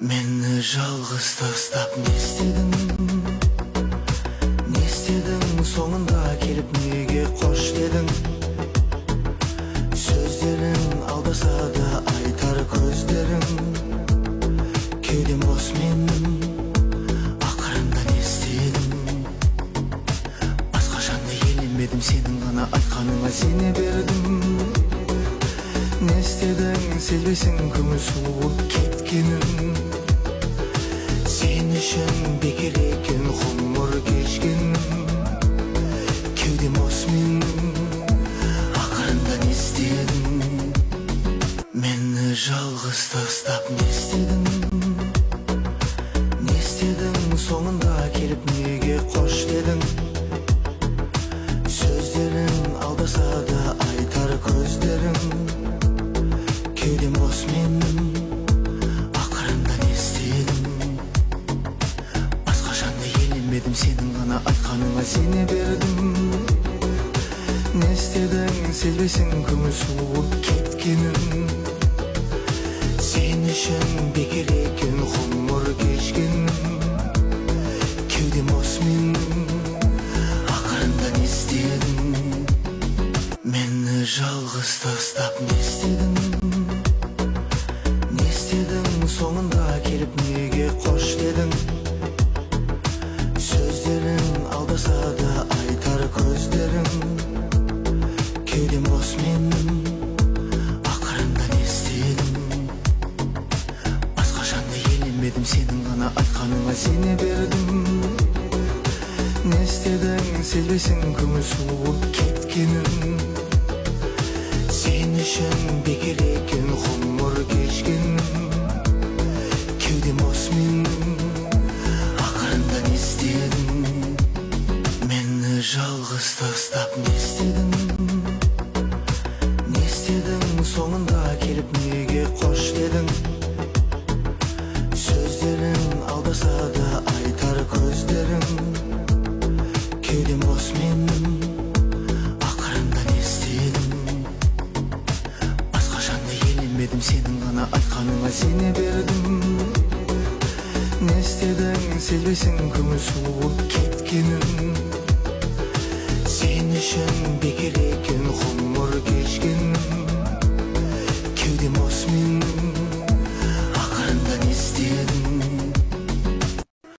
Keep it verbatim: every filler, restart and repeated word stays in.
Meni жалғыз тастап не істедің, не істедің, соңында келіп неге қош дедің? Сөздерің алдаса да айтар көздерің, кеудем бос менің, ақырында не істедім? Басқашанда елемедім, сенің ғана айтқаныңа сене бердім. Не істедің, сезбесің көңіл суып кеткенін? Сен үшін бекер екен ғұмыр кешкенім, кеудем бос менің, ақырында не істедің? Мені жалғыз тастап не істедің, не істедің, соңында келіп неге қош дедің? Сөздерің алдаса да айтар көздерің, кеудем бос менің, ақырында не істедім? Басқашанда елемедім, сенің ғана айтқаныңа сене бердім. Не істедің, сезбесің көңіл суып кеткенін? Сен үшін бекер екен ғұмыр кешкенім, кеудем бос менің, ақырында не істедің? Мені жалғыз тастап не істедің, не істедің, соңында келіп неге қош дедің? Сөздерің алдаса да айтар көздерің, кеудем бос менің, ақырында не істедің? Басқашанда елемедім, сенің ғана айтқаныңа сене бердім. Не істедің, сезбесің көңіл суып кеткенін? Сен үшін бекер екен ғұмыр кешкенім, кеудем бос менің, ақырында не істедің? Мені жалғыз тастап не істедің, не істедің, соңында келіп неге қош дедің? Сөздерің алдаса да айтар көздерің, кеудем бос менің, ақырында не істедің? Басқашанда елемедім, сенің ғана айтқаныңа сене бердім. Не істедің, сезбесің көңіл суып кеткенін? Сен үшін бекер екен ғұмыр кешкенім,